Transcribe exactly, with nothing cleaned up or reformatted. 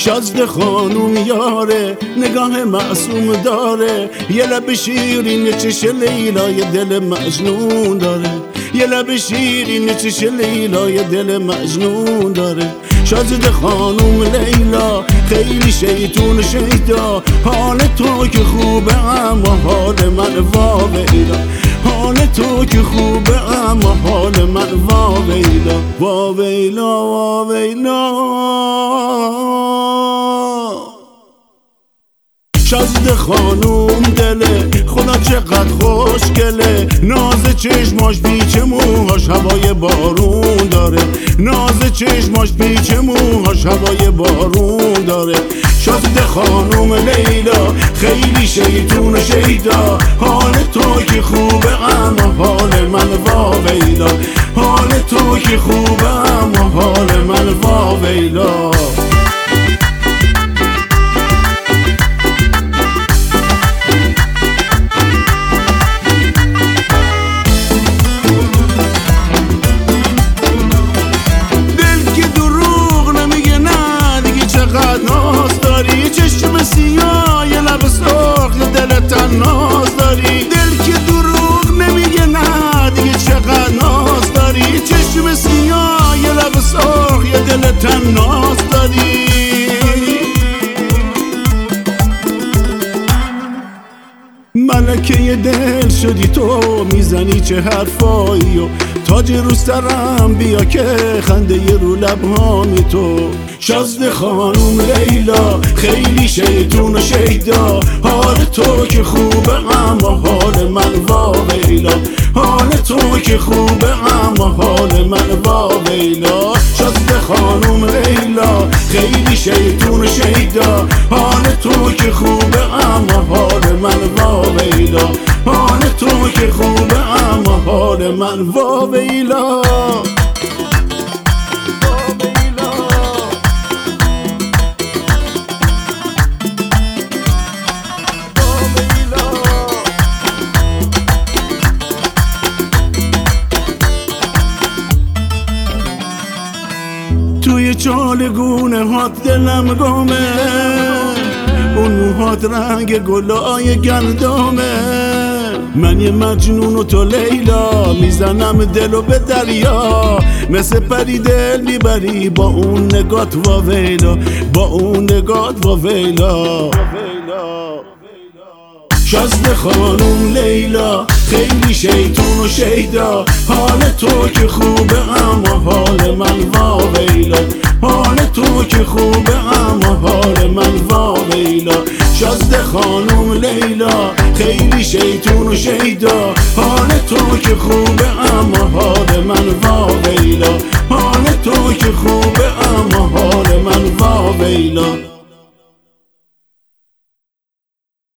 شازده خانوم یاره نگاه معصوم داره، یه لب شیرین چش لیلای دل مجنون داره، یه لب شیرین چش لیلای دل مجنون داره. شازده خانوم لیلا خیلی شیطون شیدا، حال تو که خوبه اما حال من واویلا، حال تو که خوبه اما حال من واویلا، واویلا واویلا. شازده خانوم دله خدا چقدر خوشگله، ناز چشماش پیچ موهاش هوای بارون داره، ناز چشماش پیچ موهاش هوای بارون داره. شازده خانوم لیلا خیلی شیطون و شیدا، حال تو که خوبه اما حال من واویلا، حال تو که خوبه اما حال من واویلا. چشم سیاه یه لب سرخ یه دل تناز داری، دل که دروغ نمیگه نه دیگه چقدر ناز داری. چشم سیاه یه لب سرخ یه دل تناز داری. ملکه دل شدی تو، میزنی چه حرفایی و تاج رو سرم بیا که خنده ی رو لبهامی تو. شازده خانوم لیلا خیلی شیطون و شیدا، حال تو که خوبه اما حال من واویلا، حال تو که خوبه اما حال من واویلا. شازده خانوم لیلا خیلی شیطون و شیدا، حال تو که خوبه اما حال من واویلا، حال تو که خوبه اما حال من واویلا. توی چالگونه هات دلم گمه، اون موهات رنگ گلای گندمه. من یه مجنون و تو لیلا، میزنم دلو به دریا، مثل پری دل میبری با اون نگات واویلا، با اون نگات واویلا. شازده خانوم لیلا خیلی شیطون و شیدا، حال تو که خوبه اما حال من واویلا، حال تو که خوبه اما